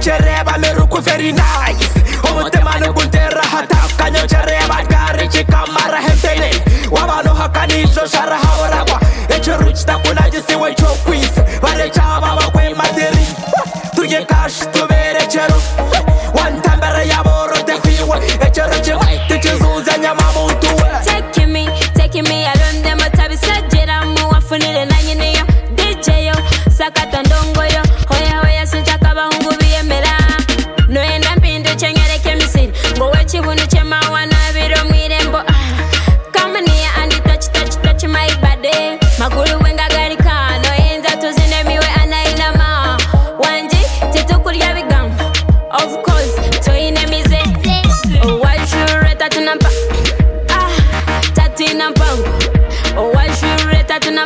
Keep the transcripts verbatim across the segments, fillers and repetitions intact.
chereba meruku very nice umutima nugutera hata kanyo chereba gari chikamara hempene wabano hakanisho shara hawaragwa echo ruchita kuna jisiwe chokwisi vale chava wakwe materi tuje cash tubere chero wantambere yaboro tekwiwe echo ruchiwe tichizuza nyama mutuwe taking me taking me alone them tabi sajera mu wafunile na nyine yo D J yo sakata ndongo yo hoya hoya sinchaka bahungu biyemera no enda mpinde chengere kemisiri ngowe chibunu chema wana biro mwirembo come near and touch touch touch my body maguru wenga gari kano enza tuzine miwe anaina ma wanji titukulya bigamba of course toine mize oh why sure tatunampa ah tatina mpango oh why sure tatunampa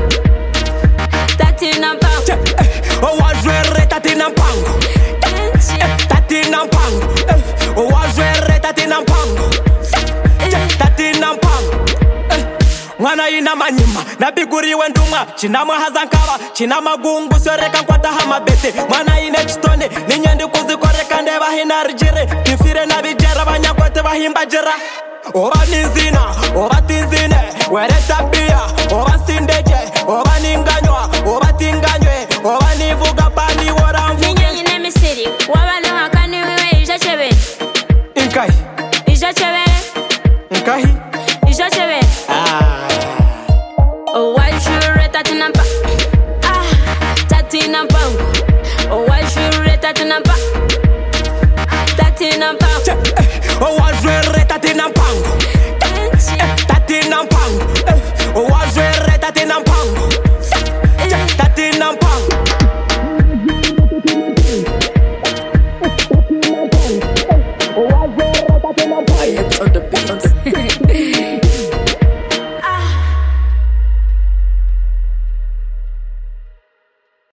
tatina mpango oh why sure tatina mpango tatina mpango oh why sure tatina mpango tatina mpango mwana ina manyima nabiguriwe ndumwa chinamwa hazankaba chinamagungu soreka kwata hamabete mwana ine chitone ninyendi kuzikoreka ndeba hinarjire tifire nabijera banyakote bahimba jira oba nizina oba tizine were tabia oba sindeje oba ninganywa oba tinganywe oba nivuga pani woramvu ninyenyi nemisiri wabano hakani wewe ija chebere inkai ija chebere inkai ija chebere ah oh why sure tatunampa ah tatina mpango oh why sure tatunampa tatina mpango oh why sure tatina mpango